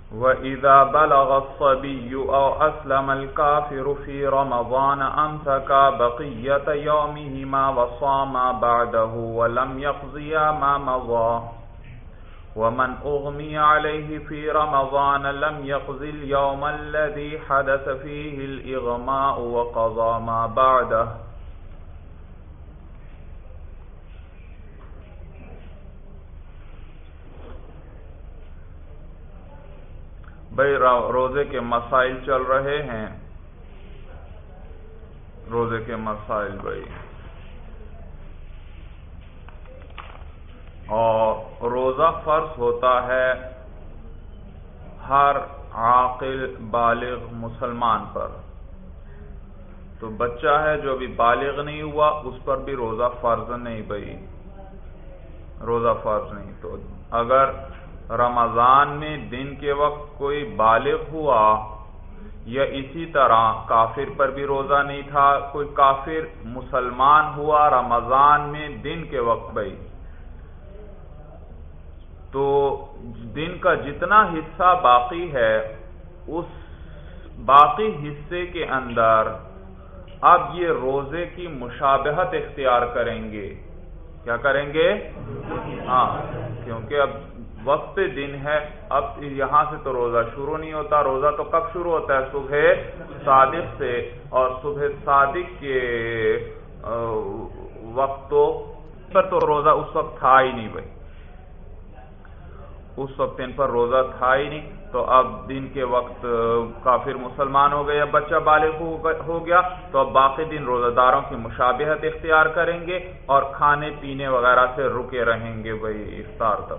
وَإِذَا بَلَغَ الصَّبِيُّ أَوْ أَسْلَمَ الْكَافِرُ فِي رَمَضَانَ أَمْسَكَ بَقِيَّةَ يَوْمِهِمَا وَصَامَا بَعْدَهُ وَلَمْ يَقْضِيَا مَا مَضَى وَمَنْ أُغْمِيَ عَلَيْهِ فِي رَمَضَانَ لَمْ يَقْضِ الْيَوْمَ الَّذِي حَدَثَ فِيهِ الْإِغْمَاءُ وَقَضَى مَا بَعْدَهُ. بھئی روزے کے مسائل چل رہے ہیں. روزے کے مسائل بھئی، اور روزہ فرض ہوتا ہے ہر عاقل بالغ مسلمان پر. تو بچہ ہے جو ابھی بالغ نہیں ہوا اس پر بھی روزہ فرض نہیں بھئی، روزہ فرض نہیں. تو اگر رمضان میں دن کے وقت کوئی بالغ ہوا یا اسی طرح کافر پر بھی روزہ نہیں تھا، کوئی کافر مسلمان ہوا رمضان میں دن کے وقت بھئی، تو دن کا جتنا حصہ باقی ہے اس باقی حصے کے اندر اب یہ روزے کی مشابہت اختیار کریں گے. کیا کریں گے؟ ہاں، کیونکہ اب وقت دن ہے، اب یہاں سے تو روزہ شروع نہیں ہوتا. روزہ تو کب شروع ہوتا ہے؟ صبح صادق سے، اور صبح صادق کے وقتوں پر تو روزہ اس وقت تھا ہی نہیں بھائی، اس وقت ان پر روزہ تھا ہی نہیں. تو اب دن کے وقت کافر مسلمان ہو گئے یا بچہ بالغ ہو گیا، تو اب باقی دن روزہ داروں کی مشابہت اختیار کریں گے اور کھانے پینے وغیرہ سے رکے رہیں گے بھائی افطار تک.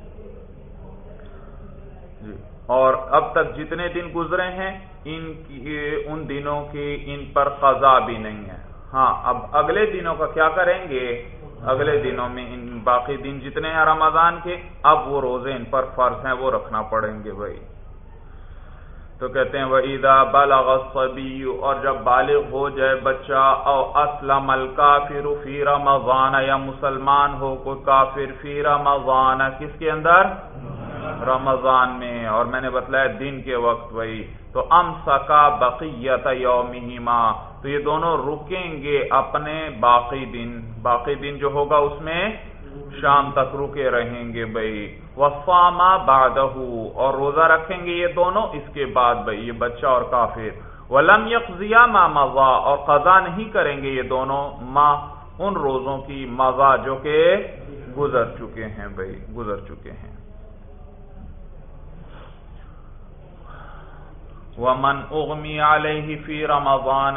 جی، اور اب تک جتنے دن گزرے ہیں ان دنوں کی ان پر قضا بھی نہیں ہے. ہاں، اب اگلے دنوں کا کیا کریں گے؟ اگلے دنوں میں ان باقی دن جتنے ہیں رمضان کے، اب وہ روزے ان پر فرض ہیں، وہ رکھنا پڑیں گے بھائی. تو کہتے ہیں وَإِذَا بَلَغَ الصَّبِيُّ، اور جب بالغ ہو جائے بچہ، او أَسْلَمَ الْكَافِرُ فِي رَمَضَانَ، یا مسلمان ہو کوئی کافر فی رمضان، کس کے اندر؟ رمضان میں، اور میں نے بتلایا دن کے وقت بھائی. تو امسکا بقیت یومہما، تو یہ دونوں رکیں گے اپنے باقی دن جو ہوگا اس میں شام تک رکے رہیں گے بھائی. وصاما بعدہ، اور روزہ رکھیں گے یہ دونوں اس کے بعد بھائی، یہ بچہ اور کافر. ولم یقضیا ما مضى، اور قضا نہیں کریں گے یہ دونوں ان روزوں کی مضى جو کہ گزر چکے ہیں بھائی، گزر چکے ہیں. وَمَنْ أُغْمِيَ عَلَيْهِ فِي رَمَضَانَ،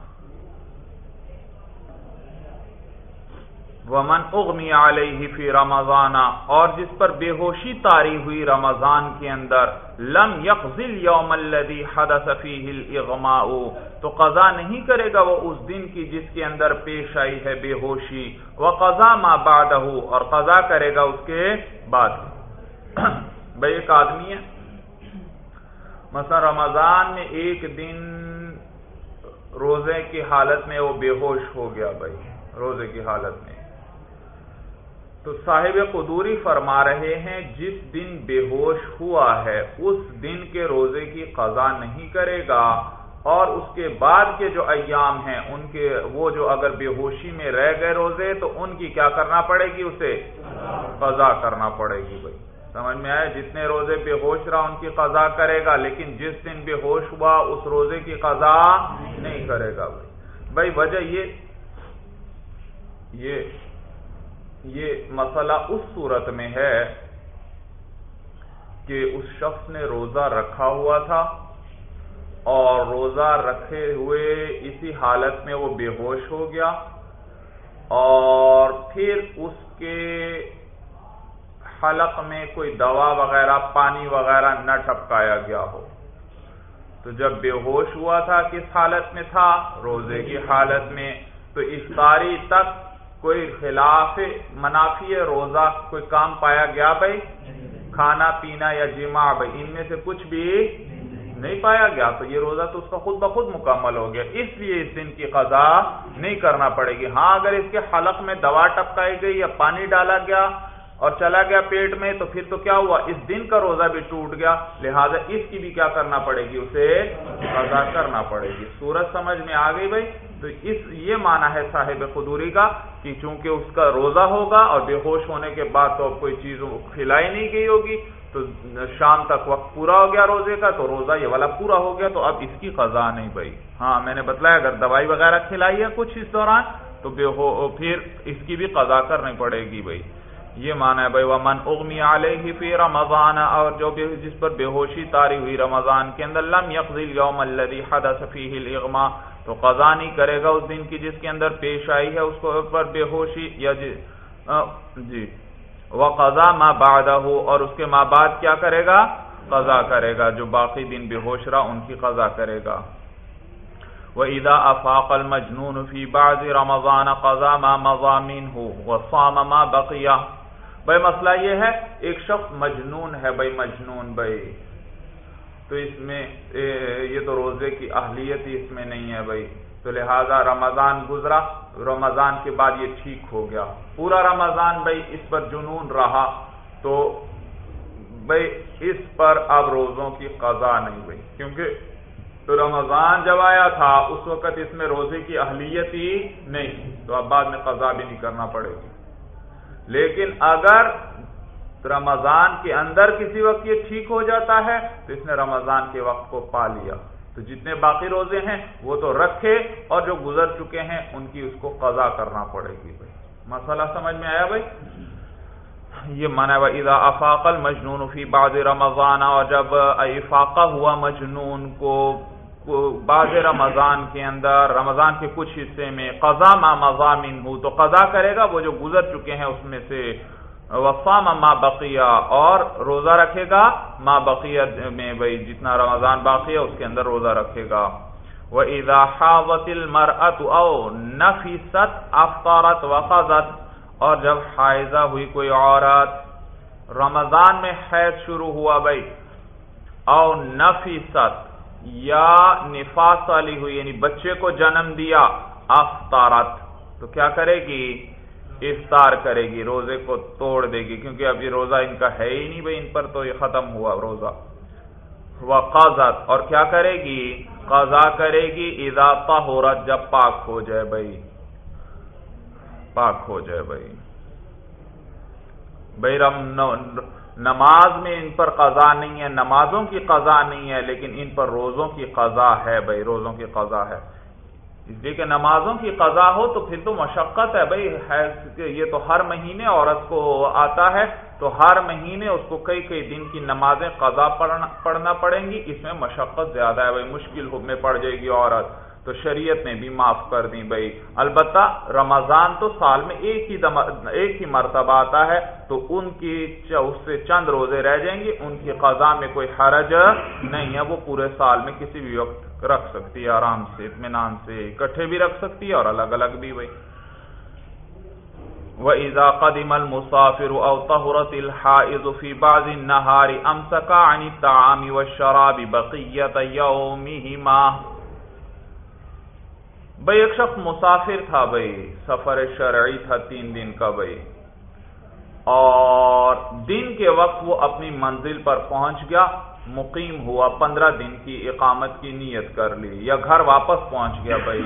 وَمَنْ أُغْمِيَ عَلَيْهِ فِي رَمَضَانَ، اور جس پر بے ہوشی طاری ہوئی رمضان کے اندر، لَمْ يَقْضِ الْيَوْمَ الَّذِي حَدَثَ فِيهِ الْإِغْمَاءُ، تو قضا نہیں کرے گا وہ اس دن کی جس کے اندر پیش آئی ہے بے ہوشی. وَقَضَى مَا بَعْدَهُ، اور قضا کرے گا اس کے بعد. بھئی ایک آدمی ہے مثلا رمضان میں ایک دن روزے کی حالت میں وہ بے ہوش ہو گیا بھائی، روزے کی حالت میں. تو صاحب قدوری فرما رہے ہیں جس دن بے ہوش ہوا ہے اس دن کے روزے کی قضا نہیں کرے گا، اور اس کے بعد کے جو ایام ہیں ان کے وہ جو اگر بے ہوشی میں رہ گئے روزے تو ان کی کیا کرنا پڑے گی؟ اسے قضا کرنا پڑے گی بھائی. سمجھ میں آئے؟ جتنے روزے بے ہوش رہا ان کی قضا کرے گا، لیکن جس دن بے ہوش ہوا اس روزے کی قضا نہیں کرے گا بھائی. وجہ یہ مسئلہ اس صورت میں ہے کہ اس شخص نے روزہ رکھا ہوا تھا اور روزہ رکھے ہوئے اسی حالت میں وہ بے ہوش ہو گیا، اور پھر اس کے حلق میں کوئی دوا وغیرہ پانی وغیرہ نہ ٹپکایا گیا ہو. تو جب بے ہوش ہوا تھا کس حالت میں تھا؟ روزے کی حالت میں. تو افطاری تک کوئی خلاف منافی روزہ کوئی کام پایا گیا بھائی؟ کھانا پینا یا جماع بھائی ان میں سے کچھ بھی نہیں پایا گیا، تو یہ روزہ تو اس کا خود بخود مکمل ہو گیا، اس لیے اس دن کی قضا نہیں کرنا پڑے گی. ہاں اگر اس کے حلق میں دوا ٹپکائی گئی یا پانی ڈالا گیا اور چلا گیا پیٹ میں تو پھر تو کیا ہوا، اس دن کا روزہ بھی ٹوٹ گیا، لہذا اس کی بھی کیا کرنا پڑے گی، اسے قضا کرنا پڑے گی۔ صورت سمجھ میں آ گئی بھائی؟ تو یہ معنی ہے صاحب قدوری کا کہ چونکہ اس کا روزہ ہوگا اور بے ہوش ہونے کے بعد تو اب کوئی چیز کھلائی نہیں گئی ہوگی، تو شام تک وقت پورا ہو گیا روزے کا، تو روزہ یہ والا پورا ہو گیا، تو اب اس کی قضا نہیں بھائی۔ ہاں میں نے بتلایا اگر دوائی وغیرہ کھلائی ہے کچھ اس دوران تو پھر اس کی بھی قضا کرنی پڑے گی بھائی۔ یہ معنی ہے بھائی ومن اغمی علیہ فی رمضان، اور جو بھی جس پر بے ہوشی طاری ہوئی رمضان کے اندر، لم یقضی اليوم الذی حدث فیہ الاغماء، تو قضا نہیں کرے گا اس دن کی جس کے اندر پیش آئی ہے اس کو پر بے ہوشی، یا جی وقضا ما بعدہ، اور اس کے ما بعد کیا کرے گا، قضا کرے گا، جو باقی دن بے ہوش رہا ان کی قضا کرے گا۔ وَإِذَا أَفَاقَ الْمَجْنُونُ فِي بَعْضِ رَمَضَانَ قَضَى مَا مَضَى مِنْهُ وَصَامَ مَا بَقِيَ۔ بھائی مسئلہ یہ ہے ایک شخص مجنون ہے بھائی، مجنون بھائی، تو اس میں یہ تو روزے کی اہلیت ہی اس میں نہیں ہے بھائی، تو لہذا رمضان گزرا، رمضان کے بعد یہ ٹھیک ہو گیا، پورا رمضان بھائی اس پر جنون رہا، تو بھائی اس پر اب روزوں کی قضا نہیں بھائی، کیونکہ رمضان جب آیا تھا اس وقت اس میں روزے کی اہلیت ہی نہیں، تو اب بعد میں قضا بھی نہیں کرنا پڑے گی۔ لیکن اگر رمضان کے اندر کسی وقت یہ ٹھیک ہو جاتا ہے تو اس نے رمضان کے وقت کو پا لیا، تو جتنے باقی روزے ہیں وہ تو رکھے، اور جو گزر چکے ہیں ان کی اس کو قضا کرنا پڑے گی بھائی۔ مسئلہ سمجھ میں آیا بھائی؟ یہ معنی ہے اذا افاق المجنون فی بعض رمضان، اور جب افاقہ ہوا مجنون کو بعض رمضان کے اندر، رمضان کے کچھ حصے میں، قضا ما مضى منہ، تو قضا کرے گا وہ جو گزر چکے ہیں اس میں سے، وصام ما بقیہ، اور روزہ رکھے گا ما بقیہ میں بھائی جتنا رمضان باقی ہے اس کے اندر روزہ رکھے گا۔ وَإِذَا حَاضَتِ الْمَرْأَةُ أَوْ نَفِسَتْ أَفْطَرَتْ وَقَضَتْ، اور جب حائضہ ہوئی کوئی عورت، رمضان میں حیض شروع ہوا بھائی، او نفست، یا نفاس والی ہوئی یعنی بچے کو جنم دیا، افطارت، تو کیا کرے گی، افطار کرے گی، روزے کو توڑ دے گی، کیونکہ اب یہ روزہ ان کا ہے ہی نہیں بھائی، ان پر تو یہ ختم ہوا روزہ۔ وقضت، اور کیا کرے گی، قضا کرے گی، اذا طہرت، جب پاک ہو جائے بھائی، پاک ہو جائے بھائی۔ نماز میں ان پر قضا نہیں ہے، نمازوں کی قضا نہیں ہے، لیکن ان پر روزوں کی قضا ہے بھائی، روزوں کی قضا ہے، اس لیے کہ نمازوں کی قضا ہو تو پھر تو مشقت ہے بھائی، یہ تو ہر مہینے عورت کو آتا ہے، تو ہر مہینے اس کو کئی کئی دن کی نمازیں قضا پڑھنا پڑیں گی، اس میں مشقت زیادہ ہے بھائی، مشکل میں پڑ جائے گی عورت، تو شریعت نے بھی معاف کر دی بھائی۔ البتہ رمضان تو سال میں ایک ہی مرتبہ آتا ہے، تو ان کی اس سے چند روزے رہ جائیں گے، ان کی قضا میں کوئی حرج نہیں ہے، وہ پورے سال میں کسی بھی وقت رکھ سکتی ہے، آرام سے اطمینان سے، اکٹھے بھی رکھ سکتی ہے اور الگ الگ بھی بھائی۔ وَإِذَا قَدِمَ الْمُسَافِرُ أَوْ طَهُرَتِ الْحَائِضُ فِي بَعْضِ النَّهَارِ أَمْسَكَ عَنِ الطَّعَامِ وَالشَّرَابِ بَقِيَّةَ يَوْمِهِمَا۔ بھائی ایک شخص مسافر تھا بھائی، سفر شرعی تھا 3 دن کا بھائی، اور دن کے وقت وہ اپنی منزل پر پہنچ گیا، مقیم ہوا، 15 دن کی اقامت کی نیت کر لی، یا گھر واپس پہنچ گیا بھائی،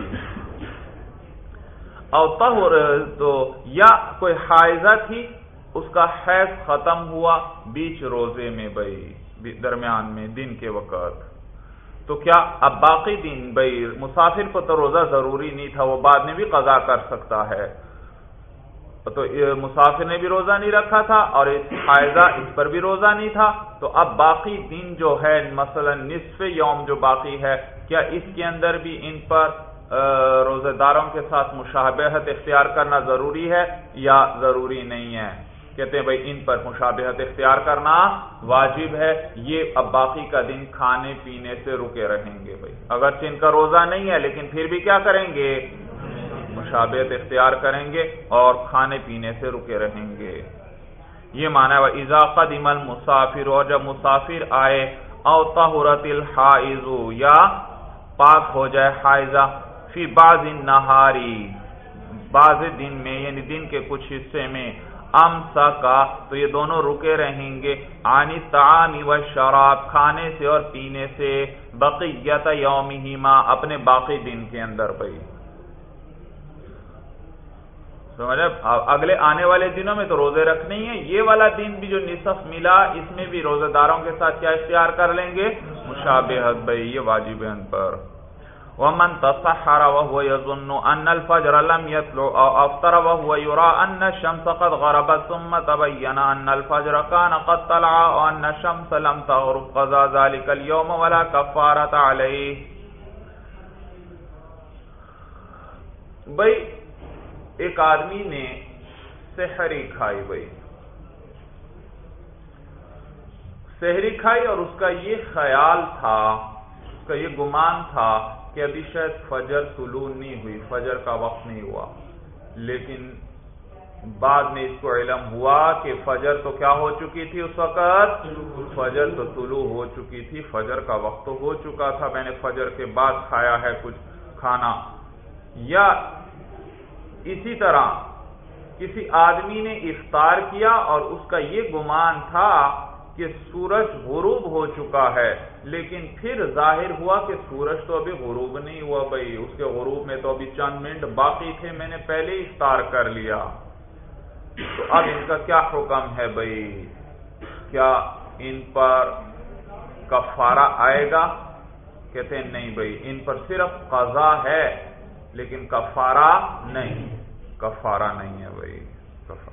اور طہر، تو یا کوئی حائضہ تھی، اس کا حیض ختم ہوا بیچ روزے میں بھائی، درمیان میں دن کے وقت، تو کیا اب باقی دن بھائی مسافر کو تو روزہ ضروری نہیں تھا، وہ بعد میں بھی قضا کر سکتا ہے، تو مسافر نے بھی روزہ نہیں رکھا تھا اور حائضہ اس پر بھی روزہ نہیں تھا، تو اب باقی دن جو ہے مثلا نصف یوم جو باقی ہے، کیا اس کے اندر بھی ان پر روزہ داروں کے ساتھ مشابہت اختیار کرنا ضروری ہے یا ضروری نہیں ہے؟ کہتے ہیں بھائی ان پر مشابہت اختیار کرنا واجب ہے، یہ اب باقی کا دن کھانے پینے سے رکے رہیں گے بھائی، اگرچہ ان کا روزہ نہیں ہے لیکن پھر بھی کیا کریں گے، مشابہت اختیار کریں گے اور کھانے پینے سے رکے رہیں گے۔ یہ معنی ہے وَإِذَا قَدِمَ الْمُسَافِرُ، اور جب مسافر آئے، أَوْ طَهُرَتِ الْحَائِضُ، یا پاک ہو جائے حائضہ، فی بعض النہاری، بعض دن میں یعنی دن کے کچھ حصے میں، امسکا تو یہ دونوں رکے رہیں گے، عن الطعام والشراب کھانے سے اور پینے سے، بقیت یومہما اپنے باقی دن کے اندر بھائی سمجھے۔ اگلے آنے والے دنوں میں تو روزے رکھنے ہی ہیں، یہ والا دن بھی جو نصف ملا اس میں بھی روزہ داروں کے ساتھ کیا اختیار کر لیں گے؟ مشابہت بھائی، یہ واجب ہے ان پر۔ ومن تصحر وهو يظن ان الفجر لم يطلع او افطر وهو يرى ان الشمس قد غربت ثم تبين ان الفجر كان قد طلع وان الشمس لم تغرب قضى ذلك اليوم ولا كفارة عليه۔ بھائی ایک آدمی نے سحری کھائی، بھائی سحری کھائی اور اس کا یہ خیال تھا، اس کا یہ گمان تھا کہ ابھی شاید فجر طلوع نہیں ہوئی، فجر کا وقت نہیں ہوا، لیکن بعد میں اس کو علم ہوا کہ فجر تو کیا ہو چکی تھی اس وقت، فجر تو طلوع ہو چکی تھی، فجر کا وقت تو ہو چکا تھا، میں نے فجر کے بعد کھایا ہے کچھ کھانا۔ یا اسی طرح کسی آدمی نے افطار کیا اور اس کا یہ گمان تھا کہ سورج غروب ہو چکا ہے، لیکن پھر ظاہر ہوا کہ سورج تو ابھی غروب نہیں ہوا، بھائی اس کے غروب میں تو ابھی چند منٹ باقی تھے، میں نے پہلے ہی افطار کر لیا، تو اب ان کا کیا حکم ہے بھائی؟ کیا ان پر کفارہ آئے گا؟ کہتے ہیں نہیں بھائی، ان پر صرف قضا ہے لیکن کفارہ نہیں، کفارہ نہیں ہے بھائی کفارہ۔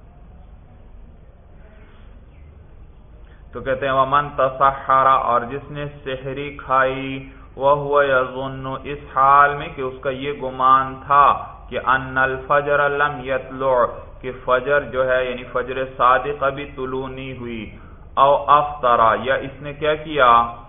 تو کہتے ہیں ومن تصحر اور جس نے سحری کھائی، وہو یظن اس حال میں کہ اس کا یہ گمان تھا کہ ان الفجر لم یطلع کہ فجر جو ہے یعنی فجر صادق ابھی طلوع نہیں ہوئی، او افطرا یا اس نے کیا کیا،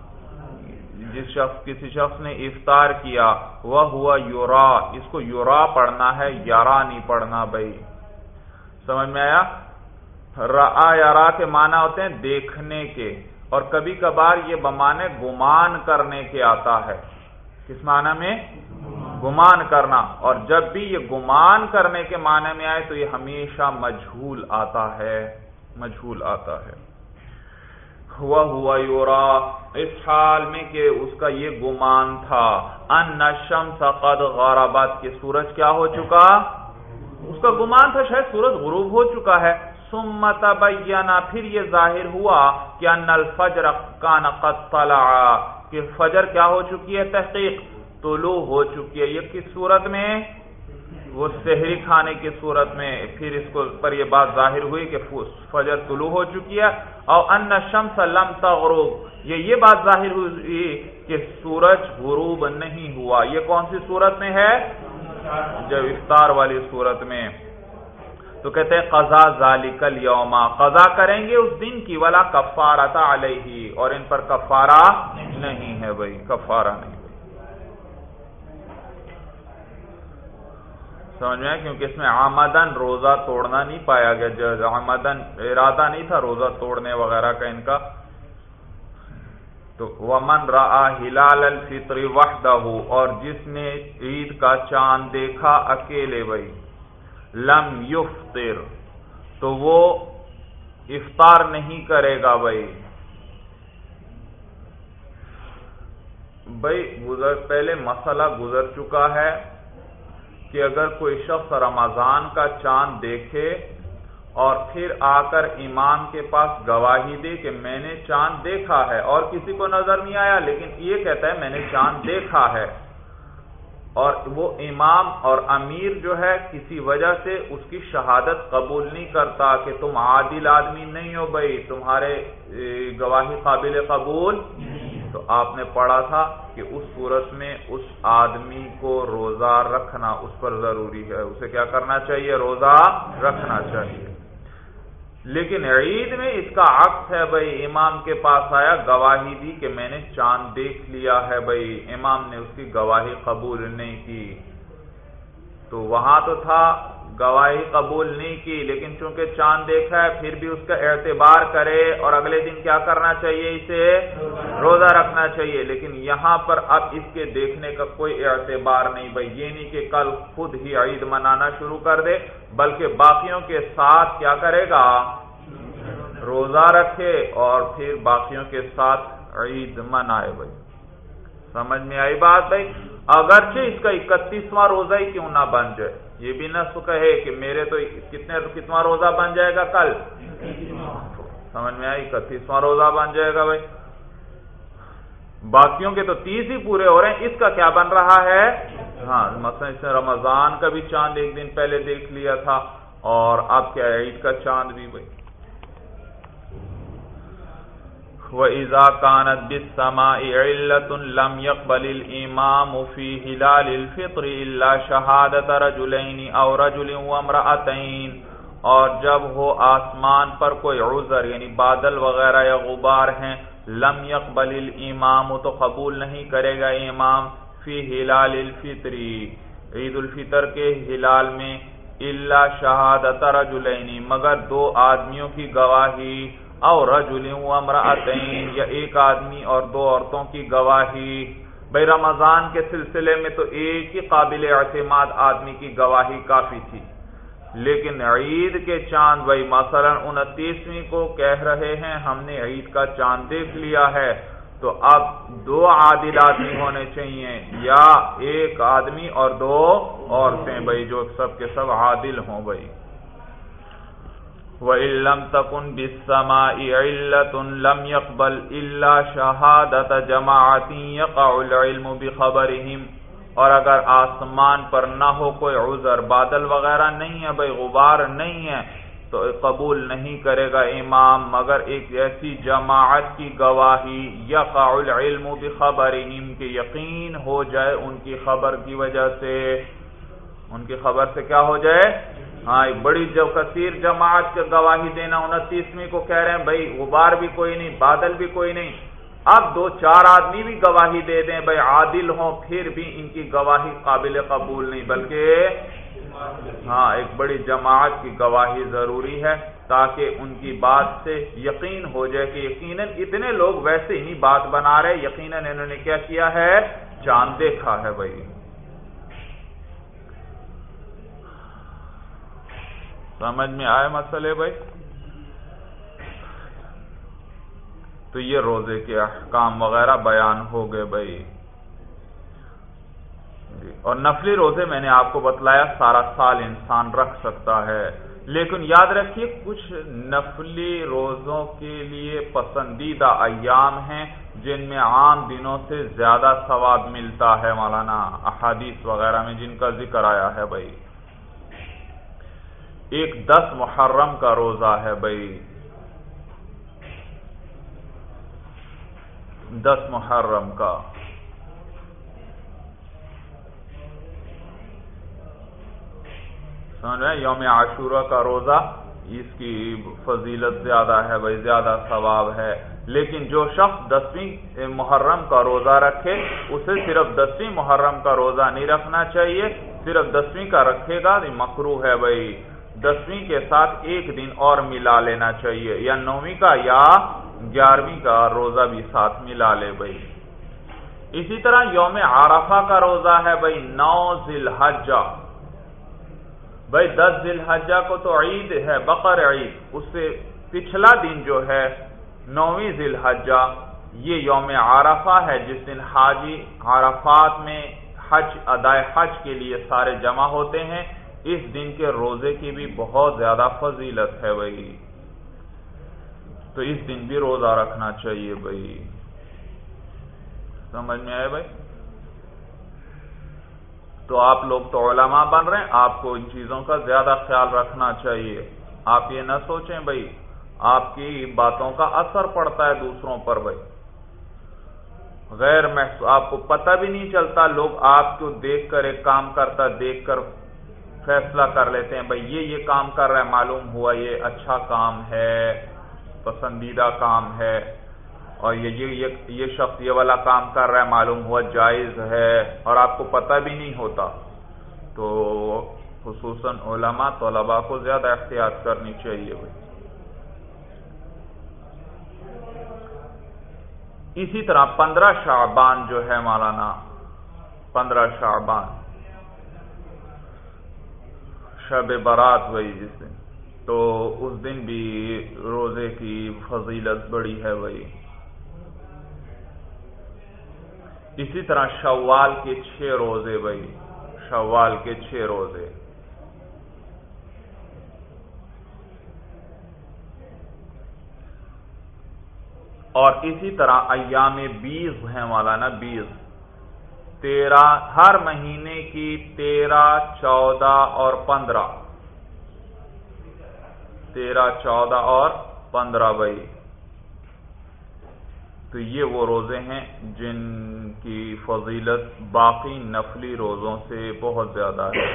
کسی شخص نے افطار کیا، وہو یرا اس کو یرا پڑھنا ہے، یرا نہیں پڑھنا بھائی، سمجھ میں آیا؟ رآ یرا کے معنی ہوتے ہیں دیکھنے کے، اور کبھی کبھار یہ بمانے گمان کرنے کے آتا ہے۔ کس معنی میں؟ گمان کرنا، اور جب بھی یہ گمان کرنے کے معنی میں آئے تو یہ ہمیشہ مجہول آتا ہے، مجہول آتا ہے۔ ہوا یرا اس حال میں کہ اس کا یہ گمان تھا، ان الشمس قد غربت کہ سورج کیا ہو چکا، اس کا گمان تھا شاید سورج غروب ہو چکا ہے، ثم تبین پھر یہ ظاہر ہوا کہ ان الفجر کان قد طلع کہ فجر کیا ہو چکی ہے، تحقیق طلوع ہو چکی ہے۔ یہ کس صورت میں؟ وہ سحری کھانے کی صورت میں، پھر اس کو پر یہ بات ظاہر ہوئی کہ فجر طلوع ہو چکی ہے، اور ان الشمس لم تغرب یہ بات ظاہر ہوئی کہ سورج غروب نہیں ہوا۔ یہ کون سی صورت میں ہے؟ جب افطار والی صورت میں۔ تو کہتے ہیں قضا ذالک الیوم قضا کریں گے اس دن کی، ولا کفارۃ علیہ اور ان پر کفارہ نہیں ہے بھائی، کفارہ نہیں۔ سمجھ میں؟ کیونکہ اس میں عمدن روزہ توڑنا نہیں پایا گیا، جو عمدن ارادہ نہیں تھا روزہ توڑنے وغیرہ کا ان کا۔ تو ومن رأى ہلال الفطر وحدہ اور جس نے عید کا چاند دیکھا اکیلے بھائی، لم یفطر تو وہ افطار نہیں کرے گا بھائی۔ پہلے مسئلہ گزر چکا ہے کہ اگر کوئی شخص رمضان کا چاند دیکھے اور پھر آ کر امام کے پاس گواہی دے کہ میں نے چاند دیکھا ہے، اور کسی کو نظر نہیں آیا لیکن یہ کہتا ہے میں نے چاند دیکھا ہے، اور وہ امام اور امیر جو ہے کسی وجہ سے اس کی شہادت قبول نہیں کرتا کہ تم عادل آدمی نہیں ہو بھائی، تمہارے گواہی قابل قبول، تو آپ نے پڑھا تھا کہ اس صورت میں اس آدمی کو روزہ رکھنا اس پر ضروری ہے، اسے کیا کرنا چاہیے؟ روزہ رکھنا چاہیے۔ لیکن عید میں اس کا عکس ہے بھائی، امام کے پاس آیا گواہی دی کہ میں نے چاند دیکھ لیا ہے بھائی، امام نے اس کی گواہی قبول نہیں کی، تو وہاں تو تھا گواہی قبول نہیں کی لیکن چونکہ چاند دیکھا ہے پھر بھی اس کا اعتبار کرے اور اگلے دن کیا کرنا چاہیے؟ اسے روزہ رکھنا چاہیے. لیکن یہاں پر اب اس کے دیکھنے کا کوئی اعتبار نہیں بھائی. یہ نہیں کہ کل خود ہی عید منانا شروع کر دے بلکہ باقیوں کے ساتھ کیا کرے گا؟ روزہ رکھے اور پھر باقیوں کے ساتھ عید منائے. بھائی سمجھ میں آئی بات بھائی؟ اگرچہ اس کا 31واں روزہ ہی کیوں نہ بن جائے. یہ بھی نہ کہے کہ میرے تو کتنا روزہ بن جائے گا کل. سمجھ میں آئی؟ 31واں روزہ بن جائے گا بھائی. باقیوں کے تو 30 ہی پورے ہو رہے ہیں, اس کا کیا بن رہا ہے؟ ہاں مثلا اس نے رمضان کا بھی چاند ایک دن پہلے دیکھ لیا تھا اور اب کیا ہے عید کا چاند بھی. بھائی وَإِذَا كَانَتْ بِالسَّمَاءِ عِلَّةٌ لَمْ يَقْبَلِ الْإِمَامُ فِي هِلَالِ الْفِطْرِ إِلَّا شَهَادَةَ رَجُلَيْنِ أَوْ رَجُلٍ وَامْرَأَتَيْنِ. اور جب ہو آسمان پر کوئی عذر یعنی بادل وغیرہ یا غبار ہیں, لم يقبل الامام تو قبول نہیں کرے گا امام, فی ہلال الفطر عید الفطر کے ہلال میں, الا شہادت رجلین مگر 2 آدمیوں کی گواہی, او رجل و امرأتین یا ایک آدمی اور 2 عورتوں کی گواہی. بھئی رمضان کے سلسلے میں تو ایک ہی قابل اعتماد آدمی کی گواہی کافی تھی, لیکن عید کے چاند بھائی مثلا 29ویں کو کہہ رہے ہیں ہم نے عید کا چاند دیکھ لیا ہے, تو اب 2 عادل آدمی ہونے چاہیے یا ایک آدمی اور 2 عورتیں بھائی جو سب کے سب عادل ہوں. بھائی وَإِن لَّمْ تَكُن بِالسَّمَاءِ عِلَّةٌ لَّمْ يَقْبَلْ إِلَّا شَهَادَةَ جَمَاعَةٍ يَقَعُ الْعِلْمُ بِخَبَرِهِمْ. اور اگر آسمان پر نہ ہو کوئی عذر, بادل وغیرہ نہیں ہے بھائی, غبار نہیں ہے, تو قبول نہیں کرے گا امام مگر ایک ایسی جماعت کی گواہی, یقع العلم بخبرہم کہ یقین ہو جائے ان کی خبر کی وجہ سے. ان کی خبر سے کیا ہو جائے؟ ہاں ایک بڑی جو کثیر جماعت کے گواہی دینا, 29ویں کو کہہ رہے ہیں بھائی غبار بھی کوئی نہیں, بادل بھی کوئی نہیں, اب 2-4 آدمی بھی گواہی دے دیں بھائی عادل ہوں, پھر بھی ان کی گواہی قابل قبول نہیں, بلکہ ہاں ایک بڑی جماعت کی گواہی ضروری ہے تاکہ ان کی بات سے یقین ہو جائے کہ یقیناً اتنے لوگ ویسے ہی بات بنا رہے, یقیناً انہوں نے کیا کیا ہے؟ چاند دیکھا ہے. بھائی سمجھ میں آئے مسئلے بھائی؟ تو یہ روزے کے احکام وغیرہ بیان ہو گئے بھائی. اور نفلی روزے میں نے آپ کو بتلایا سارا سال انسان رکھ سکتا ہے, لیکن یاد رکھیے کچھ نفلی روزوں کے لیے پسندیدہ ایام ہیں جن میں عام دنوں سے زیادہ ثواب ملتا ہے مولانا, احادیث وغیرہ میں جن کا ذکر آیا ہے. بھائی ایک 10 محرم کا روزہ ہے بھائی, 10 محرم کا. سمجھ رہے ہیں؟ یوم عاشورہ کا روزہ, اس کی فضیلت زیادہ ہے بھائی, زیادہ ثواب ہے. لیکن جو شخص 10ویں محرم کا روزہ رکھے اسے صرف 10ویں محرم کا روزہ نہیں رکھنا چاہیے, صرف 10ویں کا رکھے گا یہ مکروہ ہے بھائی. 10ویں کے ساتھ ایک دن اور ملا لینا چاہیے, یا 9ویں کا یا 11ویں کا روزہ بھی ساتھ ملا لے بھائی. اسی طرح یوم عرفہ کا روزہ ہے بھائی 9 ذی الحجہ. بھائی 10 ذی الحجہ کو تو عید ہے, بقر عید, اس سے پچھلا دن جو ہے 9ویں ذی الحجہ یہ یوم عرفہ ہے جس دن حاجی عرفات میں ادائے حج کے لیے سارے جمع ہوتے ہیں. اس دن کے روزے کی بھی بہت زیادہ فضیلت ہے بھائی, تو اس دن بھی روزہ رکھنا چاہیے بھائی. سمجھ میں آئے بھائی؟ تو آپ لوگ تو علماء بن رہے ہیں, آپ کو ان چیزوں کا زیادہ خیال رکھنا چاہیے. آپ یہ نہ سوچیں بھائی آپ کی باتوں کا اثر پڑتا ہے دوسروں پر بھائی, غیر محسوس, آپ کو پتہ بھی نہیں چلتا, لوگ آپ کو دیکھ کر ایک کام کرتا دیکھ کر فیصلہ کر لیتے ہیں بھائی یہ کام کر رہا ہے, معلوم ہوا یہ اچھا کام ہے, پسندیدہ کام ہے, اور یہ شخص یہ والا کام کر رہا ہے, معلوم ہوا جائز ہے, اور آپ کو پتہ بھی نہیں ہوتا. تو خصوصاً علماء طلباء کو زیادہ احتیاط کرنی چاہیے بھائی۔ اسی طرح 15 شعبان جو ہے مولانا، 15 شعبان شب برات بھائی جس دن، تو اس دن بھی روزے کی فضیلت بڑی ہے بھائی۔ اسی طرح شوال کے 6 روزے بھائی، شوال کے 6 روزے، اور اسی طرح ایام 20 ہیں مولانا، 20 13 ہر مہینے کی 13 14 اور 15، 13 14 اور 15 بھائی، تو یہ وہ روزے ہیں جن کی فضیلت باقی نفلی روزوں سے بہت زیادہ ہے۔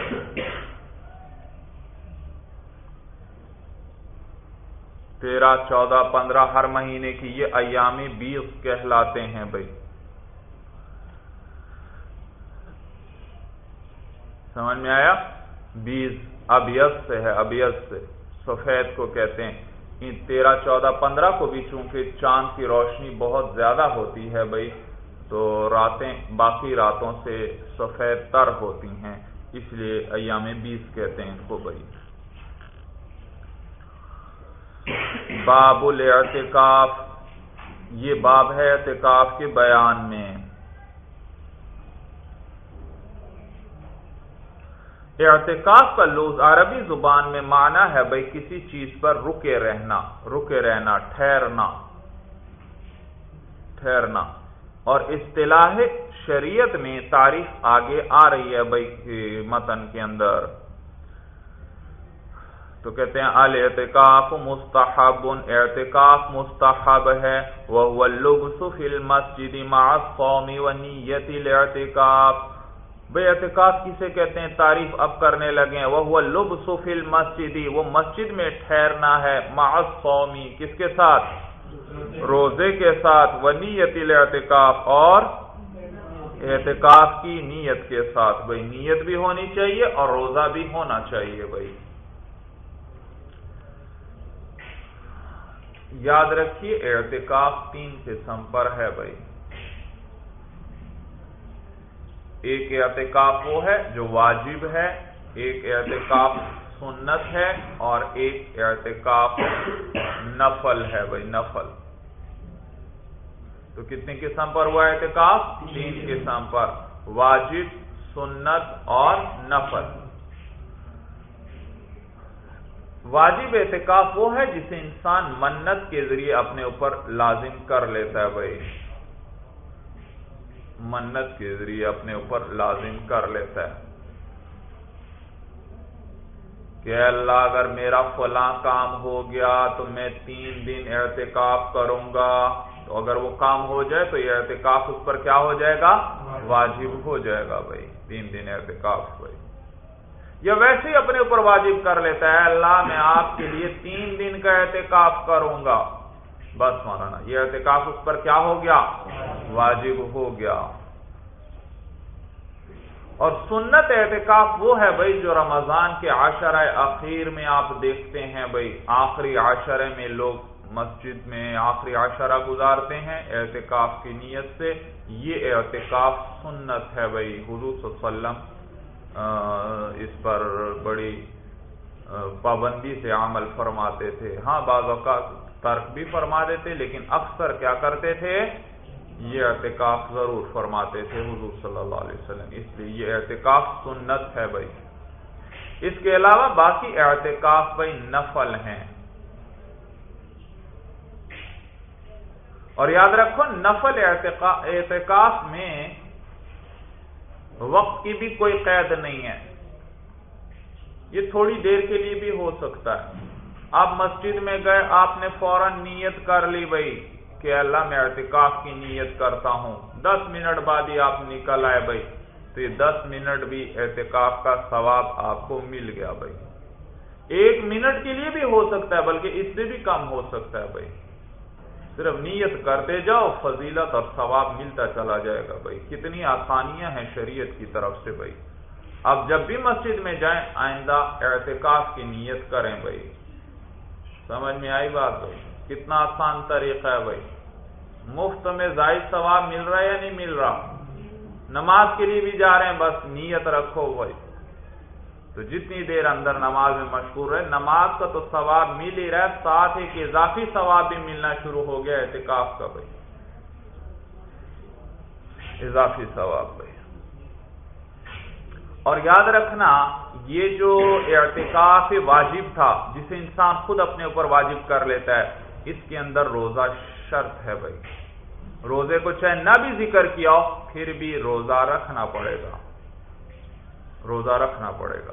13 14 15 ہر مہینے کی یہ ایام 20 کہلاتے ہیں بھائی۔ سمجھ میں آیا؟ 20 ابیض سے ہے، ابیض سے، سفید کو کہتے ہیں۔ 13 14 15 کو بھی چونکہ چاند کی روشنی بہت زیادہ ہوتی ہے بھائی، تو راتیں باقی راتوں سے سفید تر ہوتی ہیں، اس لیے ایام 20 کہتے ہیں ان کو بھائی۔ باب الاعتکاف، یہ باب ہے اعتکاف کے بیان میں۔ اعتکاف کا لفظ عربی زبان میں معنی ہے بھائی کسی چیز پر رکے رہنا، ٹھہرنا، اور اصطلاح شریعت میں تعریف آگے آ رہی ہے بھائی متن کے اندر، تو کہتے ہیں الاعتکاف مستحب، اعتکاف مستحب ہے، وهو اللبس فی المسجد مع الصوم ونیت الاعتکاف۔ بھئی اعتکاف کسے کہتے ہیں تعریف اب کرنے لگے ہیں، وهو اللبس فی المسجد، وہ مسجد میں ٹھہرنا ہے، مع الصوم کس کے ساتھ؟ روزے کے ساتھ، ونیت الاعتکاف اور اعتکاف کی نیت کے ساتھ بھئی، نیت بھی ہونی چاہیے اور روزہ بھی ہونا چاہیے بھئی۔ یاد رکھیے اعتکاف 3 قسم پر ہے بھائی۔ ایک اعتکاف وہ ہے جو واجب ہے، ایک اعتکاف سنت ہے، اور ایک اعتکاف نفل ہے بھائی، نفل۔ تو کتنی قسم پر ہوا اعتکاف؟ 3 قسم پر، واجب، سنت اور نفل۔ واجب اعتکاف وہ ہے جسے انسان منت کے ذریعے اپنے اوپر لازم کر لیتا ہے بھائی، منت کے ذریعے اپنے اوپر لازم کر لیتا ہے کہ اللہ اگر میرا فلاں کام ہو گیا تو میں 3 دن اعتکاف کروں گا، تو اگر وہ کام ہو جائے تو یہ اعتکاف اس پر کیا ہو جائے گا؟ واجب ہو جائے گا بھائی، 3 دن اعتکاف بھائی۔ یا ویسے ہی اپنے اوپر واجب کر لیتا ہے اللہ میں آپ کے لیے 3 دن کا اعتکاف کروں گا، بس مولانا یہ اعتکاف اس پر کیا ہو گیا؟ واجب ہو گیا۔ اور سنت اعتکاف وہ ہے بھائی جو رمضان کے عشرہ اخیر میں آپ دیکھتے ہیں بھائی، آخری عشرے میں لوگ مسجد میں آخری عشرہ گزارتے ہیں اعتکاف کی نیت سے، یہ اعتکاف سنت ہے بھائی۔ حضور صلی اللہ علیہ وسلم اس پر بڑی پابندی سے عمل فرماتے تھے، ہاں بعض اوقات ترک بھی فرما دیتے، لیکن اکثر کیا کرتے تھے؟ یہ اعتکاف ضرور فرماتے تھے حضور صلی اللہ علیہ وسلم، اس لیے یہ اعتکاف سنت ہے بھائی۔ اس کے علاوہ باقی اعتکاف بھائی نفل ہیں، اور یاد رکھو نفل اعتکاف میں وقت کی بھی کوئی قید نہیں ہے، یہ تھوڑی دیر کے لیے بھی ہو سکتا ہے۔ آپ مسجد میں گئے، آپ نے فوراً نیت کر لی بھائی کہ اللہ میں اعتکاف کی نیت کرتا ہوں، 10 منٹ بعد ہی آپ نکل آئے بھائی، تو یہ 10 منٹ بھی اعتکاف کا ثواب آپ کو مل گیا بھائی۔ 1 منٹ کے لیے بھی ہو سکتا ہے، بلکہ اس سے بھی کم ہو سکتا ہے بھائی، صرف نیت کرتے جاؤ، فضیلت اور ثواب ملتا چلا جائے گا بھائی۔ کتنی آسانیاں ہیں شریعت کی طرف سے بھائی۔ اب جب بھی مسجد میں جائیں آئندہ اعتکاف کی نیت کریں بھائی. سمجھ میں آئی بات بھائی؟ کتنا آسان طریقہ ہے بھائی. مفت میں زائد ثواب مل رہا ہے یا نہیں مل رہا؟ نماز کے لیے بھی جا رہے ہیں، بس نیت رکھو بھائی. تو جتنی دیر اندر نماز میں مشغول ہے، نماز کا تو ثواب مل ہی رہا ہے، ساتھ ایک اضافی ثواب بھی ملنا شروع ہو گیا اعتکاف کا بھائی، اضافی ثواب بھائی. اور یاد رکھنا یہ جو اعتکاف واجب تھا جسے انسان خود اپنے اوپر واجب کر لیتا ہے، اس کے اندر روزہ شرط ہے بھائی. روزے کو چاہے نہ بھی ذکر کیا ہو پھر بھی روزہ رکھنا پڑے گا، روزہ رکھنا پڑے گا.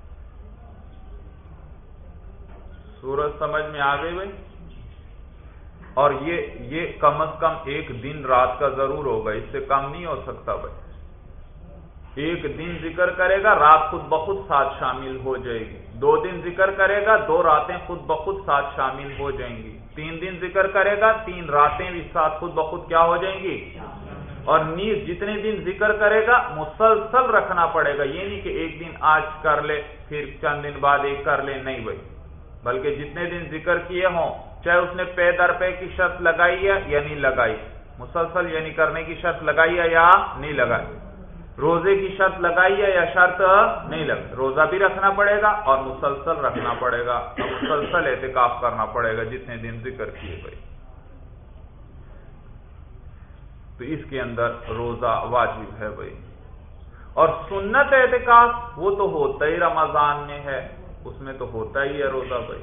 سورج سمجھ میں آ گئی بھائی؟ اور یہ کم از کم ایک دن رات کا ضرور ہوگا، اس سے کم نہیں ہو سکتا بھائی. ایک دن ذکر کرے گا، رات خود بخود ساتھ شامل ہو جائے گی. 2 دن ذکر کرے گا، 2 راتیں خود بخود ساتھ شامل ہو جائیں گی. 3 دن ذکر کرے گا، 3 راتیں بھی ساتھ خود بخود کیا ہو جائیں گی. اور نیز جتنے دن ذکر کرے گا مسلسل رکھنا پڑے گا. یہ نہیں کہ ایک دن آج کر لے پھر چند دن بعد ایک کر لے، نہیں بھائی. بلکہ جتنے دن ذکر کیے ہوں، چاہے اس نے پے در پے کی شرط لگائی ہے یا نہیں لگائی، مسلسل یعنی کرنے کی شرط لگائی ہے یا نہیں لگائی، روزے کی شرط لگائی ہے یا شرط نہیں لگائی، روزہ بھی رکھنا پڑے گا اور مسلسل رکھنا پڑے گا، مسلسل اعتکاف کرنا پڑے گا جتنے دن ذکر کیے بھائی. تو اس کے اندر روزہ واجب ہے بھائی. اور سنت اعتکاف وہ تو ہوتا ہی رمضان میں ہے، اس میں تو ہوتا ہی ہے روزہ بھائی.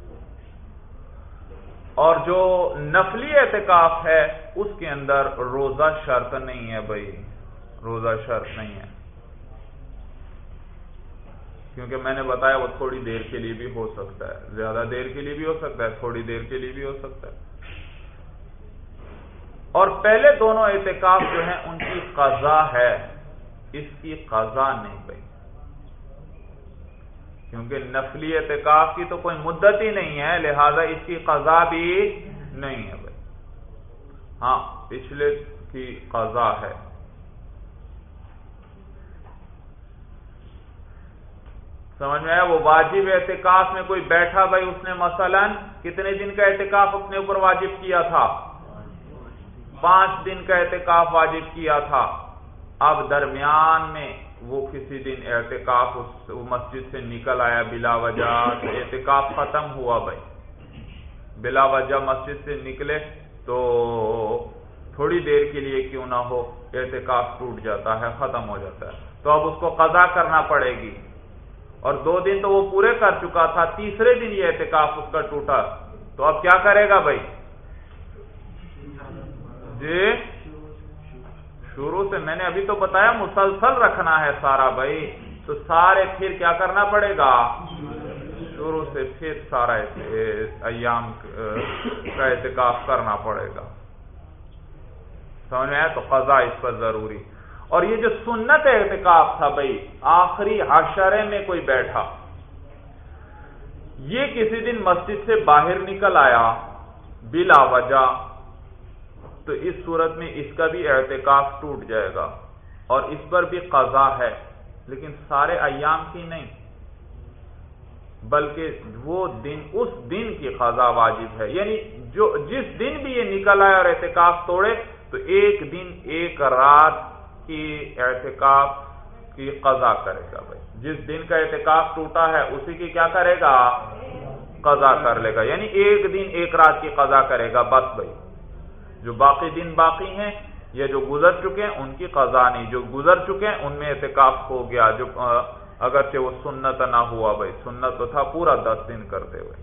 اور جو نفلی اعتکاف ہے اس کے اندر روزہ شرط نہیں ہے بھائی، روزہ شرط نہیں ہے. کیونکہ میں نے بتایا وہ تھوڑی دیر کے لیے بھی ہو سکتا ہے، زیادہ دیر کے لیے بھی ہو سکتا ہے، تھوڑی دیر کے لیے بھی ہو سکتا ہے. اور پہلے دونوں اعتکاف جو ہیں ان کی قضا ہے، اس کی قضا نہیں بھائی. کیونکہ نفلی اعتکاف کی تو کوئی مدت ہی نہیں ہے، لہذا اس کی قضا بھی نہیں ہے بھائی. ہاں پچھلے کی قضا ہے. سمجھ میں آیا؟ وہ واجب اعتکاف میں کوئی بیٹھا بھائی، اس نے مثلا کتنے دن کا اعتکاف اپنے اوپر واجب کیا تھا؟ 5 دن کا اعتکاف واجب کیا تھا. اب درمیان میں وہ کسی دن اعتکاف اس مسجد سے نکل آیا بلا وجہ، تو اعتکاف ختم ہوا بھائی. بلا وجہ مسجد سے نکلے تو تھوڑی دیر کے لیے کیوں نہ ہو اعتکاف ٹوٹ جاتا ہے، ختم ہو جاتا ہے. تو اب اس کو قضا کرنا پڑے گی. اور 2 دن تو وہ پورے کر چکا تھا، تیسرے دن یہ اعتکاف اس کا ٹوٹا، تو اب کیا کرے گا بھائی؟ جی شروع سے میں نے ابھی تو بتایا مسلسل رکھنا ہے سارا بھائی. تو سارے پھر کیا کرنا پڑے گا؟ شروع سے پھر سارا ایام کا اعتکاف کرنا پڑے گا. سمجھ میں آیا؟ تو قضا اس پر ضروری. اور یہ جو سنت اعتکاف تھا بھائی، آخری عشرے میں کوئی بیٹھا، یہ کسی دن مسجد سے باہر نکل آیا بلا وجہ، تو اس صورت میں اس کا بھی اعتکاف ٹوٹ جائے گا اور اس پر بھی قضا ہے، لیکن سارے ایام کی نہیں، بلکہ وہ دن، اس دن کی قضا واجب ہے. یعنی جو جس دن بھی یہ نکل آیا اور اعتکاف توڑے تو ایک دن ایک رات کی اعتکاف کی قضا کرے گا بھائی. جس دن کا اعتکاف ٹوٹا ہے اسی کی کیا کرے گا؟ قضا کر لے گا. یعنی ایک دن ایک رات کی قضا کرے گا بس بھائی. جو باقی دن باقی ہیں یا جو گزر چکے ہیں ان کی قضا نہیں، جو گزر چکے ہیں ان میں اعتکاف ہو گیا، جو اگرچہ وہ سنت نہ ہوا بھائی، سنت تو تھا پورا 10 دن کرتے ہوئے.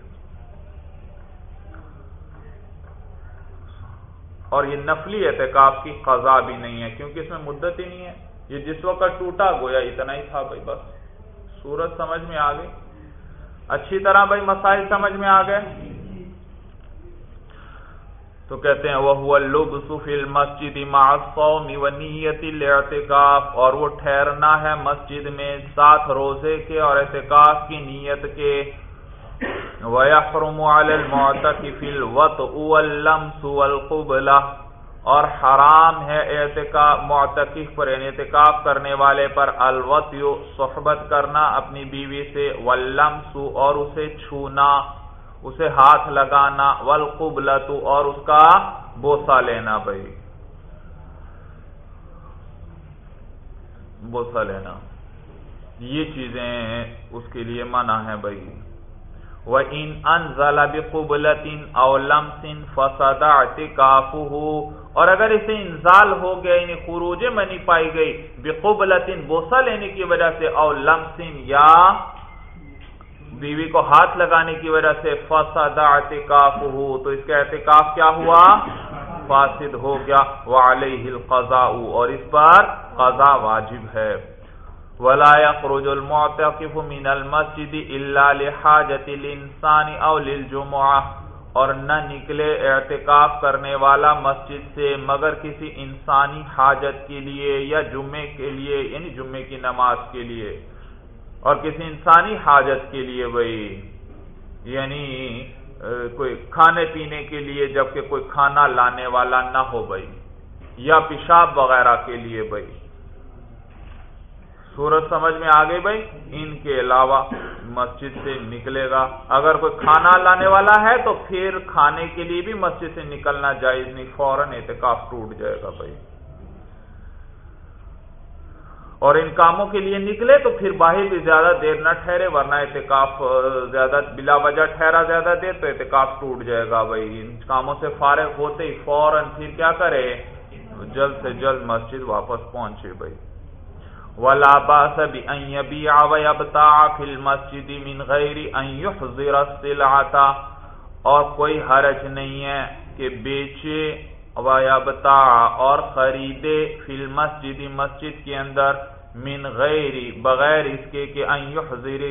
اور یہ نفلی اعتکاف کی قضا بھی نہیں ہے کیونکہ اس میں مدت ہی نہیں ہے. یہ جس وقت ٹوٹا گویا اتنا ہی تھا بھائی، بس. صورت سمجھ میں آ گئی اچھی طرح بھائی؟ مسائل سمجھ میں آ گئے؟ تو کہتے ہیں وَهُوَ اللُّبْسُ فِي الْمَسْجِدِ مَعَ الصَّوْمِ وَنِيَّةِ الْاعْتِكَافِ، اور وہ ٹھہرنا ہے مسجد میں ساتھ روزے کے اور اعتکاف کی نیت کے. وَيَحْرُمُ عَلَى الْمُعْتَكِفِ الْوَطْءُ وَاللَّمْسُ وَالْقُبْلَةُ، اور حرام ہے اعتکاف معتکف پر یعنی اعتکاف کرنے والے پر الوطی صحبت کرنا اپنی بیوی سے، واللمس اور اسے چھونا، اسے ہاتھ لگانا، والقبلۃ اور اس کا بوسہ لینا، بھائی بوسہ لینا، یہ چیزیں اس کے لیے منع ہے بھائی۔ وَإِنْ أَنزَلَ بِقُبْلَةٍ أَوْ لَمْسٍ فَسَدَ اعْتِكَافُهُ، اور اگر اسے انزال ہو گیا یعنی خروج منی پائی گئی بقبلۃ بوسہ لینے کی وجہ سے، او لمس یا بیوی کو ہاتھ لگانے کی وجہ سے، فَسَدَ اعْتِكَافُهُ تو اس کا اعتکاف کیا ہوا؟ فاسد ہو گیا۔ وَعَلَيْهِ الْقَضَاءُ اور اس پر قضا واجب ہے۔ وَلَا يَخْرُجُ الْمُعْتَكِفُ مِنَ الْمَسْجِدِ إِلَّا لِحَاجَةِ الْإِنسَانِ أَوْ لِلْجُمُعَةِ، اور نہ نکلے اعتکاف کرنے والا مسجد سے مگر کسی انسانی حاجت کے لیے یا جمعے کے لیے یعنی جمعے کی نماز کے لیے، اور کسی انسانی حاجت کے لیے بھائی یعنی کوئی کھانے پینے کے لیے جبکہ کوئی کھانا لانے والا نہ ہو بھائی، یا پیشاب وغیرہ کے لیے بھائی۔ صورت سمجھ میں آ گئی بھائی؟ ان کے علاوہ مسجد سے نکلے گا۔ اگر کوئی کھانا لانے والا ہے تو پھر کھانے کے لیے بھی مسجد سے نکلنا جائز نہیں، فوراً اعتکاف ٹوٹ جائے گا بھائی۔ اور ان کاموں کے لیے نکلے تو پھر باہر بھی زیادہ دیر نہ ٹھہرے، ورنہ اعتکاف زیادہ بلا وجہ ٹھہرا زیادہ دیر تو اعتکاف ٹوٹ جائے گا بھائی۔ ان کاموں سے فارغ ہوتے ہی فوراً پھر کیا کرے؟ جلد سے جلد مسجد واپس پہنچے بھائی۔ وَلَا بَأْسَ بِأَنْ يَبِيعَ وَيَبْتَاعَ فِي الْمَسْجِدِ مِنْ غَيْرِ أَنْ يُحْضِرَ السِّلْعَةَ، اور کوئی حرج نہیں ہے کہ بیچے وَيَبْتَاعَ اور خریدے فی المسجد مسجد کے اندر من غیر بغیر اس کے کہ ان يحضر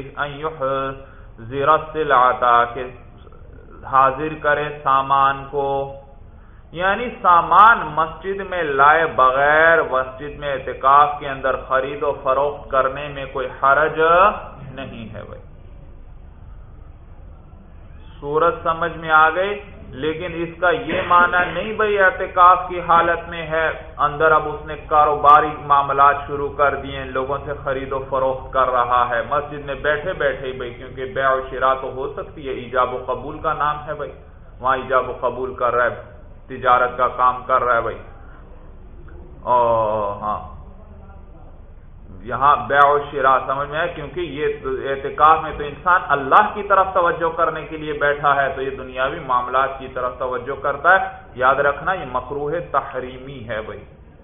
السلعة کہ حاضر کرے سامان کو، یعنی سامان مسجد میں لائے بغیر مسجد میں اعتکاف کے اندر خرید و فروخت کرنے میں کوئی حرج نہیں ہے بھائی۔ صورت سمجھ میں آ گئی؟ لیکن اس کا یہ معنی نہیں بھائی اعتکاف کی حالت میں ہے اندر اب اس نے کاروباری معاملات شروع کر دیے، لوگوں سے خرید و فروخت کر رہا ہے مسجد میں بیٹھے بیٹھے ہی بھائی، کیونکہ بیع و شراء تو ہو سکتی ہے، ایجاب و قبول کا نام ہے بھائی، وہاں ایجاب و قبول کر رہا ہے، تجارت کا کام کر رہا ہے بھائی۔ ہاں یہاں بیع و شراء سمجھ میں آئے، کیونکہ یہ اعتکاف میں تو انسان اللہ کی طرف توجہ کرنے کے لیے بیٹھا ہے تو یہ دنیاوی معاملات کی طرف توجہ کرتا ہے۔ یاد رکھنا یہ مکروہ تحریمی ہے بھائی،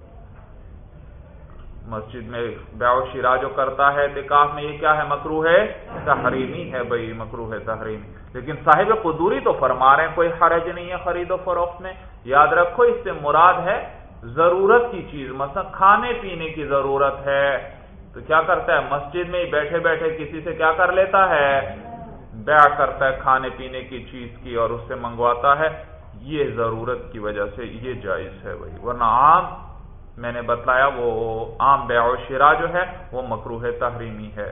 مسجد میں بیع و شراء جو کرتا ہے اعتکاف میں یہ کیا ہے؟ مکروہ تحریمی ہے بھائی، مکروہ تحریمی۔ لیکن صاحب قدوری تو فرما رہے ہیں کوئی حرج نہیں ہے خرید و فروخت میں۔ یاد رکھو اس سے مراد ہے ضرورت کی چیز، مثلا کھانے پینے کی ضرورت ہے تو کیا کرتا ہے؟ مسجد میں ہی بیٹھے بیٹھے کسی سے کیا کر لیتا ہے؟ بیع کرتا ہے کھانے پینے کی چیز کی اور اس سے منگواتا ہے، یہ ضرورت کی وجہ سے یہ جائز ہے بھائی، ورنہ عام میں نے بتلایا وہ عام بیع و شراء جو ہے وہ مکروہ تحریمی ہے۔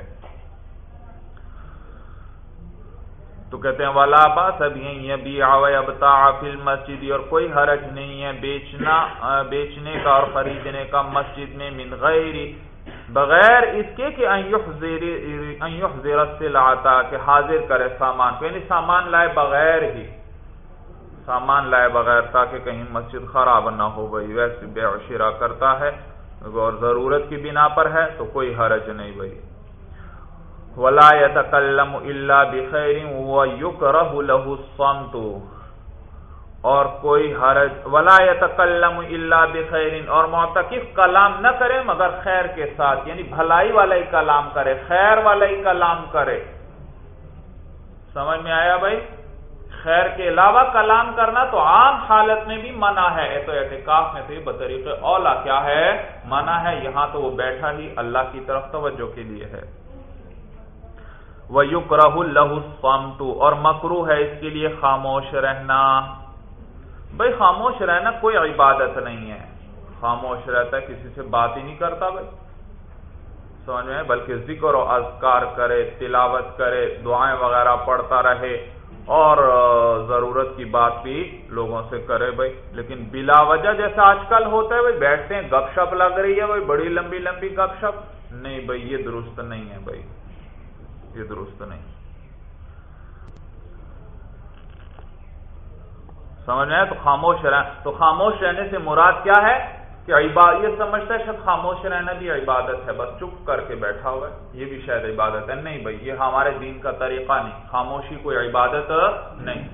تو کہتے ہیں وَلَا بَأْسَ بِأَنْ يَبِيعَ وَيَبْتَاعَ فِي الْمَسْجِدِ اور کوئی حرج نہیں ہے بیچنے کا اور خریدنے کا مسجد میں من غیر بغیر اس کے کہ ان يحضر السلعة کہ حاضر کرے سامان کو، یعنی سامان لائے بغیر ہی، سامان لائے بغیر تاکہ کہیں مسجد خراب نہ ہو بھائی، ویسے بیع و شراء کرتا ہے اور ضرورت کی بنا پر ہے تو کوئی حرج نہیں بھائی۔ وَلَا يَتَكَلَّمُ إِلَّا بِخَيْرٍ وَيُكْرَهُ لَهُ الصَّمْتُ اور کوئی حرج وَلَا يَتَكَلَّمُ إِلَّا بِخَيْرٍ اور معتکف کلام نہ کرے مگر خیر کے ساتھ، یعنی بھلائی والا ہی کلام کرے، خیر والا ہی کلام کرے۔ سمجھ میں آیا بھائی؟ خیر کے علاوہ کلام کرنا تو عام حالت میں بھی منع ہے، تو اعتکاف میں تو یہ بطریق اولا کیا ہے؟ منع ہے۔ یہاں تو وہ بیٹھا ہی اللہ کی طرف توجہ کے لیے ہے۔ وَيُكْرَهُ لَهُ الصَّمْتُ اور مکروہ ہے اس کے لیے خاموش رہنا۔ بھائی خاموش رہنا کوئی عبادت نہیں ہے، خاموش رہتا ہے کسی سے بات ہی نہیں کرتا بھائی، سمجھ میں، بلکہ ذکر و اذکار کرے، تلاوت کرے، دعائیں وغیرہ پڑھتا رہے، اور ضرورت کی بات بھی لوگوں سے کرے بھائی، لیکن بلا وجہ جیسا آج کل ہوتا ہے بھائی، بیٹھتے ہیں گپ شپ لگ رہی ہے بھائی، بڑی لمبی لمبی گپ شپ، نہیں بھائی یہ درست نہیں ہے بھائی، یہ درست نہیں۔ سمجھ میں آیا؟ تو خاموش رہنے سے مراد کیا ہے کہ یہ سمجھتا ہے شاید خاموش رہنا بھی عبادت ہے، بس چپ کر کے بیٹھا ہوا ہے یہ بھی شاید عبادت ہے، نہیں بھائی یہ ہمارے دین کا طریقہ نہیں، خاموشی کوئی عبادت نہیں۔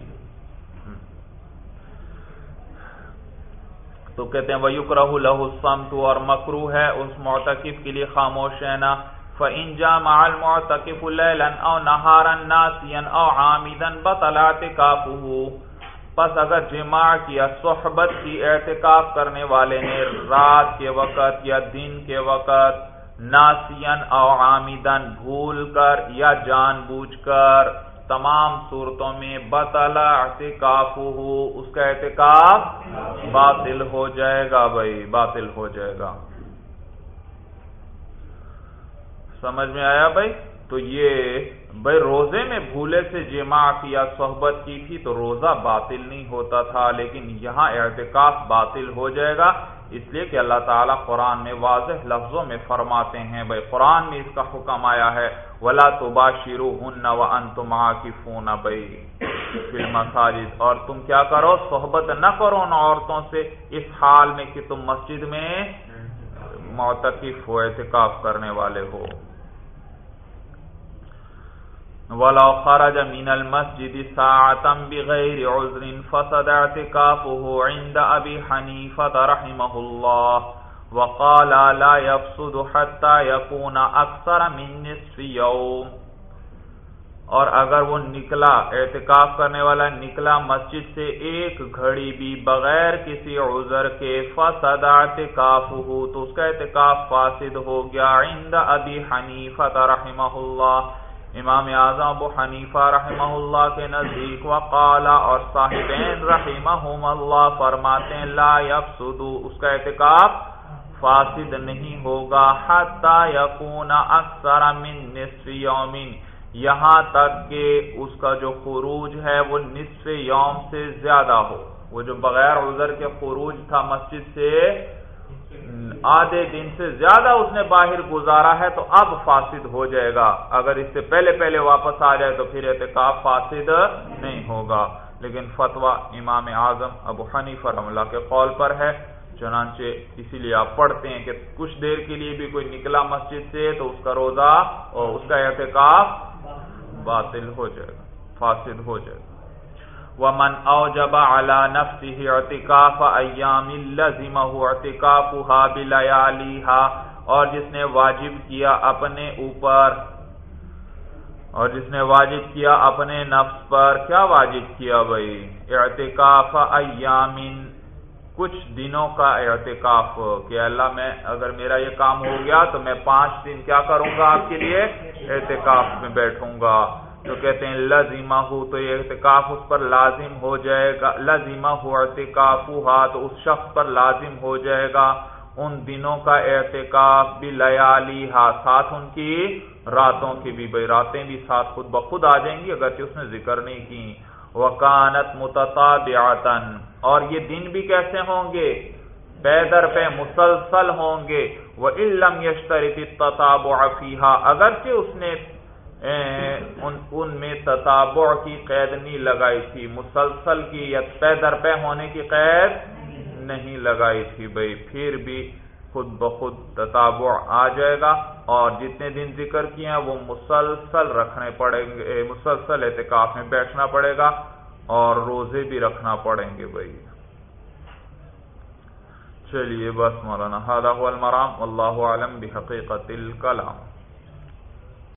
تو کہتے ہیں وَيُكْرَهُ لَهُ الصَّمْتُ، اور مکروہ ہے اس معتکف کے لیے خاموش رہنا۔ فَإِنْ جَامَعَ الْمُعْتَكِفُ لَيْلًا أَوْ نَهَارًا نَاسِيًا أَوْ عَامِدًا بَطَلَ اعْتِكَافُهُ، پس اگر جماع کیا صحبت کی اعتکاف کرنے والے نے رات کے وقت یا دن کے وقت، ناسین او عامدن بھول کر یا جان بوجھ کر، تمام صورتوں میں بطل اعتکافہ، اس کا اعتکاف باطل ہو جائے گا بھائی، باطل ہو جائے گا۔ سمجھ میں آیا بھائی؟ تو یہ بھائی روزے میں بھولے سے جماع کیا صحبت کی تھی تو روزہ باطل نہیں ہوتا تھا، لیکن یہاں اعتکاف باطل ہو جائے گا، اس لیے کہ اللہ تعالیٰ قرآن میں واضح لفظوں میں فرماتے ہیں بھائی، قرآن میں اس کا حکم آیا ہے وَلَا تُبَاشِرُوهُنَّ وَأَنْتُمْ عَاكِفُونَ فِي الْمَسَاجِدِ، اور تم کیا کرو، صحبت نہ کرو ان عورتوں سے اس حال میں کہ تم مسجد میں معتکف ہو، اعتکاف کرنے والے ہو۔ وَلَوْ خَرَجَ مِنَ الْمَسْجِدِ سَاعَةً بِغَيْرِ عُذْرٍ فَسَدَ اعْتِكَافُهُ عِنْدَ أَبِي حَنِيفَةَ رَحِمَهُ اللَّهُ وَقَالَ لَا يَفْسُدُ حَتَّى يَكُونَ أَكْثَرَ مِنْ نِصْفِ يَوْمٍ، اور اگر وہ نکلا، اعتکاف کرنے والا نکلا مسجد سے ایک گھڑی بھی بغیر کسی عذر کے، فَسَدَ اعْتِكَافُهُ، تو اس کا اعتکاف فاسد ہو گیا، عِنْدَ أَبِي حَنِيفَةَ رَحِمَهُ اللَّهُ، امام اعظم ابو حنیفہ رحمہ اللہ کے نزدیک، وقال، اور صاحبین رحمہم اللہ فرماتے ہیں، لا یفسد، اس کا اعتکاف فاسد نہیں ہوگا، حتی یکون اکثر من نصف یوم، یہاں تک کہ اس کا جو خروج ہے وہ نصف یوم سے زیادہ ہو، وہ جو بغیر عذر کے خروج تھا مسجد سے آدھے دن سے زیادہ اس نے باہر گزارا ہے تو اب فاسد ہو جائے گا، اگر اس سے پہلے واپس آ جائے تو پھر اعتکاف فاسد نہیں ہوگا، لیکن فتویٰ امام اعظم ابو حنیفہ رحمہ اللہ کے قول پر ہے، چنانچہ اسی لیے آپ پڑھتے ہیں کہ کچھ دیر کے لیے بھی کوئی نکلا مسجد سے تو اس کا روزہ اور اس کا اعتکاف باطل ہو جائے گا، فاسد ہو جائے گا۔ وَمَنْ أَوْجَبَ عَلَى نَفْسِهِ اعْتِكَافَ أَيَّامٍ لَزِمَهُ اعْتِكَافُهَا بِلَيَالِهَا، اور جس نے واجب کیا اپنے نفس پر، کیا واجب کیا بھائی؟ اعتکاف ایام، کچھ دنوں کا اعتکاف، کہ اللہ میں اگر میرا یہ کام ہو گیا تو میں 5 دن کیا کروں گا آپ کے لیے، اعتکاف میں بیٹھوں گا، تو کہتے ہیں لازمہ ہو، تو یہ اعتکاف اس پر لازم ہو جائے گا، لازمہ ہو اعتکافها، تو اس شخص پر لازم ہو جائے گا ان دنوں کا اعتکاف، بلیالیہا، ساتھ ان کی راتوں کی بھی، بھائی راتیں بھی ساتھ خود بخود آ جائیں گی اگرچہ اس نے ذکر نہیں کی۔ وکانت متتابعۃ، اور یہ دن بھی کیسے ہوں گے، پے در پے مسلسل ہوں گے، وَإِن لَّمْ يَشْتَرِطِ التَّتَابُعَ فِيهَا، اگرچہ اس نے ان میں تتابع کی قید نہیں لگائی تھی، مسلسل کی یا پے در پے ہونے کی قید نہیں لگائی تھی بھائی، پھر بھی خود بخود تتابع آ جائے گا، اور جتنے دن ذکر کیے ہیں وہ مسلسل رکھنے پڑیں گے، مسلسل اعتکاف میں بیٹھنا پڑے گا اور روزے بھی رکھنا پڑیں گے بھائی۔ چلیے بس مولانا، ھذا ھو المرام، واللہ اعلم بحقیقت الکلام۔